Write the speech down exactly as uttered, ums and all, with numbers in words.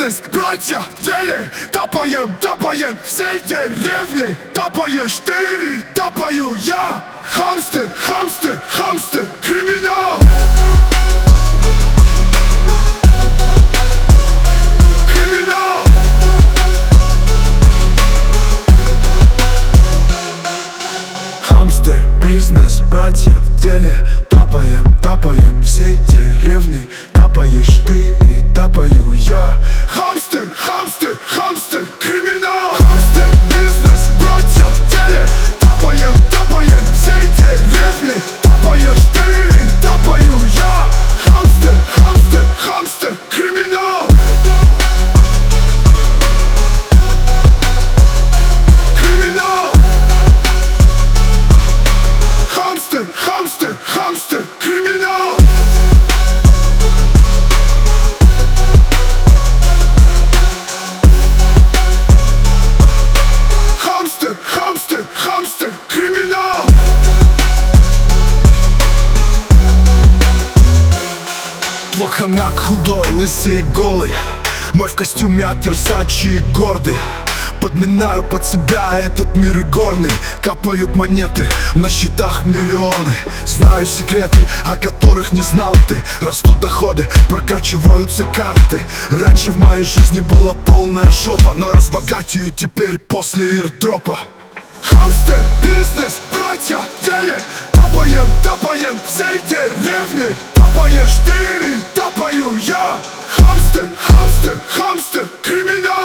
бизнес, братья, в деле. Топаем, топаем всей деревни. Топаешь ты, топаю я. Хамстер, хамстер, хамстер, криминал. Криминал. Хамстер, бизнес, братья, в деле. Топаем, топаем всей деревни. Топаешь ты и топаю я. Хамстер, хамстер, хамстер, криминал. Хамстер, бизнес, братья, в деле. Топаем, топаем всей деревни. Топаешь ты и топаю я. Хамстер, хамстер, хамстер, криминал. Криминал. Хамстер, хамстер, хамстер, криминал. Хамстер, хамстер, хамстер, криминал. Плохо на худой, лысый и голый. Мой в костюме от Версачи гордый. Подминаю под себя этот мир игорный. Капают монеты, на счетах миллионы. Знаю секреты, о которых не знал ты. Растут доходы, прокачиваются карты. Раньше в моей жизни была полная жопа, но разбогатею теперь после ирдропа. Хамстер, бизнес, братья, в деле. Топаем, топаем всей деревни. Топаешь ты, топаю я. Хамстер, хамстер, хамстер, криминал.